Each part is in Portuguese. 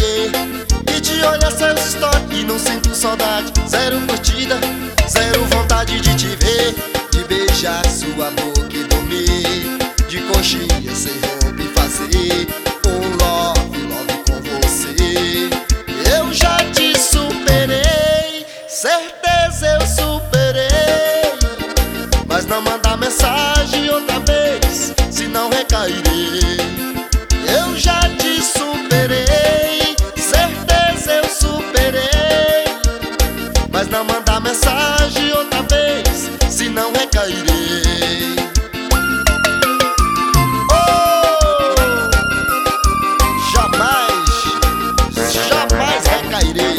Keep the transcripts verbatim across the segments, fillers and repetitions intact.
ver e de olhar seus stories e não sinto saudade. Zero curtida, zero vontade de te ver, de beijar sua boca e dormir de conchinha sem roupa e fazer um love, love com você. Eu já te superei, certeza eu superei, mas não mandar mensagem outra vez, senão recairei. Eu já te superei, certeza eu superei, mas não mandar mensagem outra vez, senão recairei. Oh, jamais, jamais recairei.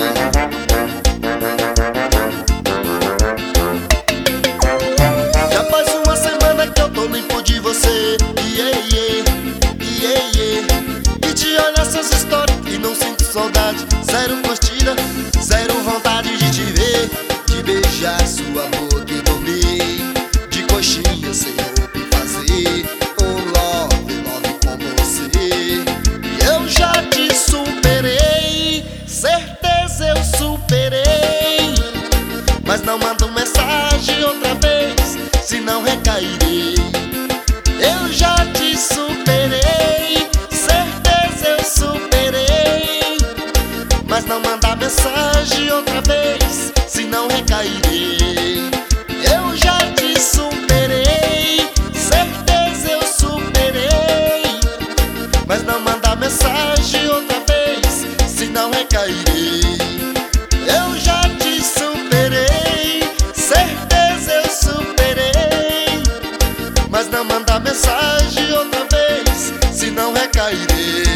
Já faz uma semana que eu tô limpo de você, yeah, yeah, yeah, yeah. E te olho essas histórias e não sinto saudade. Zero curtida, zero vontade de te ver, de beijar sua boca e dormir de coxinha sem roupa e fazer um love, love com você. Eu já te superei, certeza eu superei, mas não mando mensagem outra vez, senão recairei. Eu já te superei, certeza eu superei, mas não mandar mensagem outra vez, senão recairei. Eu já te superei, certeza eu superei, mas não mandar mensagem outra vez, senão recairei. Eu já te superei, certeza eu superei, mas não mandar mensagem outra vez, senão recairei.